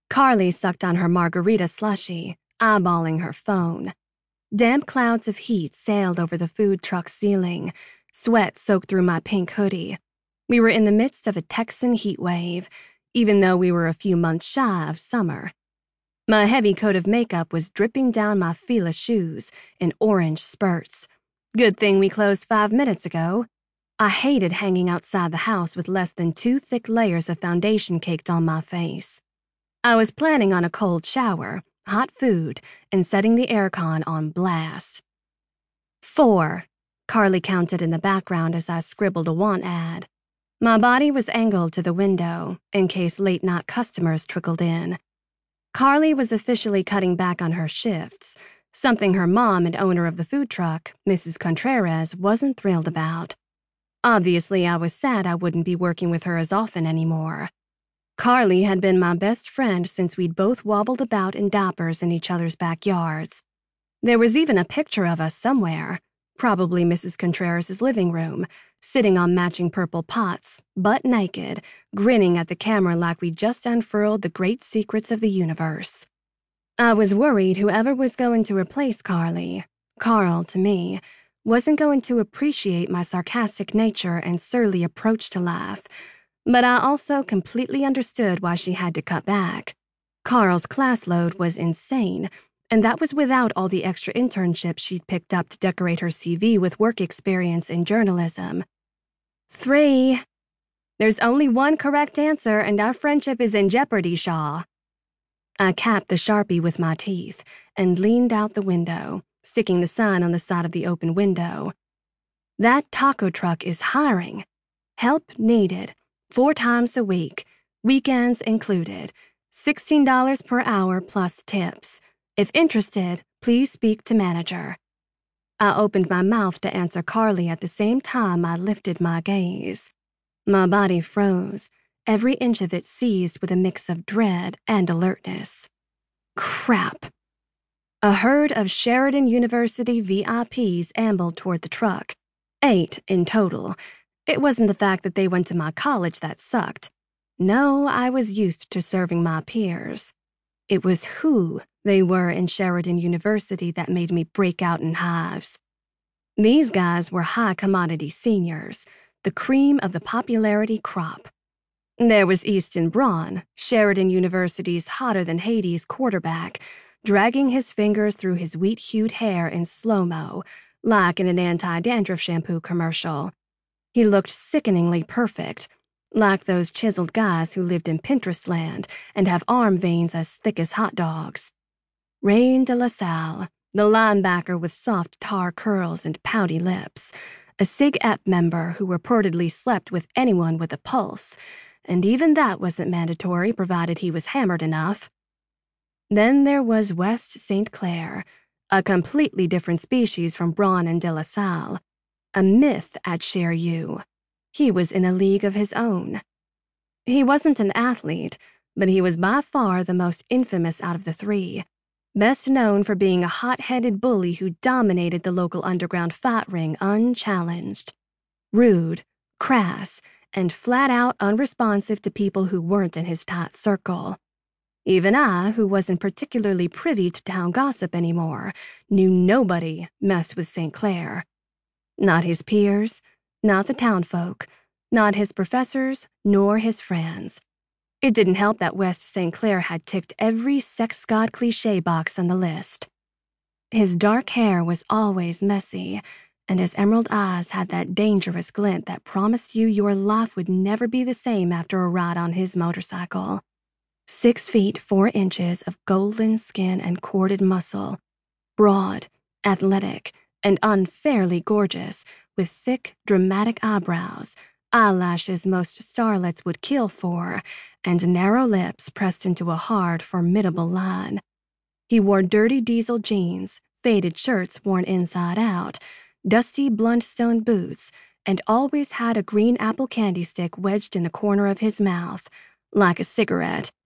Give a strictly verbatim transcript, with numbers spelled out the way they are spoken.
Carly sucked on her margarita slushie, eyeballing her phone. Damp clouds of heat sailed over the food truck ceiling. Sweat soaked through my pink hoodie. We were in the midst of a Texan heat wave, even though we were a few months shy of summer. My heavy coat of makeup was dripping down my Fila shoes in orange spurts. Good thing we closed five minutes ago. I hated hanging outside the house with less than two thick layers of foundation caked on my face. I was planning on a cold shower, hot food, and setting the aircon on blast. Four, Carly counted in the background as I scribbled a want ad. My body was angled to the window in case late-night customers trickled in. Carly was officially cutting back on her shifts, something her mom and owner of the food truck, Missus Contreras, wasn't thrilled about. Obviously, I was sad I wouldn't be working with her as often anymore. Carly had been my best friend since we'd both wobbled about in diapers in each other's backyards. There was even a picture of us somewhere, probably Missus Contreras' living room, sitting on matching purple pots, butt naked, grinning at the camera like we just unfurled the great secrets of the universe. I was worried whoever was going to replace Carly, Carl to me, wasn't going to appreciate my sarcastic nature and surly approach to life, but I also completely understood why she had to cut back. Carl's class load was insane, and that was without all the extra internships she'd picked up to decorate her C V with work experience in journalism. Three. There's only one correct answer, and our friendship is in jeopardy, Shaw. I capped the Sharpie with my teeth and leaned out the window, sticking the sign on the side of the open window. That taco truck is hiring. Help needed. Four times a week. Weekends included. sixteen dollars per hour plus tips. If interested, please speak to manager. I opened my mouth to answer Carly at the same time I lifted my gaze. My body froze, every inch of it seized with a mix of dread and alertness. Crap. A herd of Sheridan University V I Ps ambled toward the truck. Eight in total. It wasn't the fact that they went to my college that sucked. No, I was used to serving my peers. It was who they were in Sheridan University that made me break out in hives. These guys were high-commodity seniors, the cream of the popularity crop. There was Easton Braun, Sheridan University's hotter-than-Hades quarterback, dragging his fingers through his wheat-hued hair in slow-mo, like in an anti-dandruff shampoo commercial. He looked sickeningly perfect, like those chiseled guys who lived in Pinterest land and have arm veins as thick as hot dogs. Rain de la Salle, the linebacker with soft tar curls and pouty lips, a Sig Ep member who reportedly slept with anyone with a pulse, and even that wasn't mandatory provided he was hammered enough. Then there was West Saint Clair, a completely different species from Braun and de la Salle, a myth at Share U. He was in a league of his own. He wasn't an athlete, but he was by far the most infamous out of the three, best known for being a hot-headed bully who dominated the local underground fight ring unchallenged. Rude, crass, and flat-out unresponsive to people who weren't in his tight circle. Even I, who wasn't particularly privy to town gossip anymore, knew nobody messed with Saint Clair. Not his peers, not the townfolk, not his professors, nor his friends. It didn't help that West Saint Clair had ticked every sex god cliché box on the list. His dark hair was always messy, and his emerald eyes had that dangerous glint that promised you your life would never be the same after a ride on his motorcycle. Six feet, four inches of golden skin and corded muscle, broad, athletic, and unfairly gorgeous, with thick, dramatic eyebrows, eyelashes most starlets would kill for, and narrow lips pressed into a hard, formidable line. He wore dirty diesel jeans, faded shirts worn inside out, dusty bluntstone boots, and always had a green apple candy stick wedged in the corner of his mouth, like a cigarette.